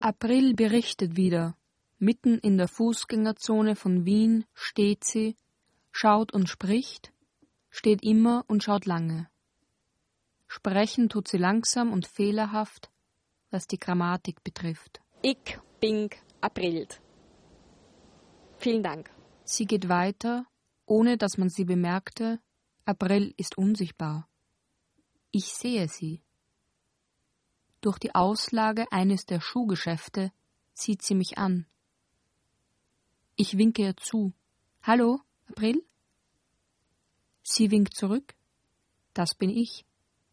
April berichtet wieder. Mitten in der Fußgängerzone von Wien steht sie, schaut und spricht, steht immer und schaut lange. Sprechen tut sie langsam und fehlerhaft, was die Grammatik betrifft. Ich bin April. Vielen Dank. Sie geht weiter, ohne dass man sie bemerkte. April ist unsichtbar. Ich sehe sie. Durch die Auslage eines der Schuhgeschäfte sieht sie mich an. Ich winke ihr zu. Hallo, April? Sie winkt zurück. Das bin ich.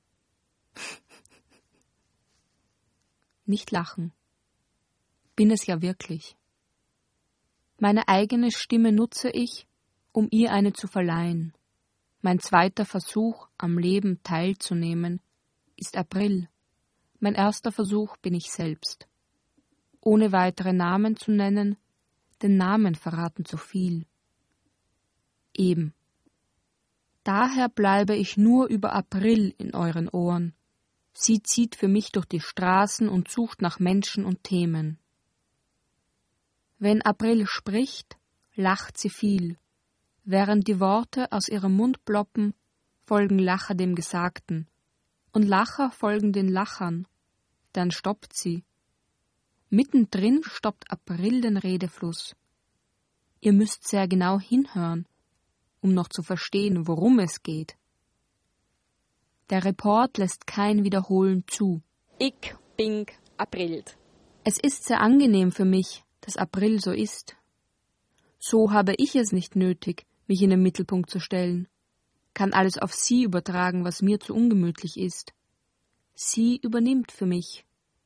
Nicht lachen. Bin es ja wirklich. Meine eigene Stimme nutze ich, um ihr eine zu verleihen. Mein zweiter Versuch, am Leben teilzunehmen, ist April. Mein erster Versuch bin ich selbst. Ohne weitere Namen zu nennen, denn Namen verraten zu viel. Eben. Daher bleibe ich nur über April in euren Ohren. Sie zieht für mich durch die Straßen und sucht nach Menschen und Themen. Wenn April spricht, lacht sie viel. Während die Worte aus ihrem Mund ploppen, folgen Lacher dem Gesagten. Und Lacher folgen den Lachern. Dann stoppt sie. Mittendrin stoppt April den Redefluss. Ihr müsst sehr genau hinhören, um noch zu verstehen, worum es geht. Der Report lässt kein Wiederholen zu. Ich bin April. Es ist sehr angenehm für mich, dass April so ist. So habe ich es nicht nötig, mich in den Mittelpunkt zu stellen, kann alles auf sie übertragen, was mir zu ungemütlich ist. Sie übernimmt für mich.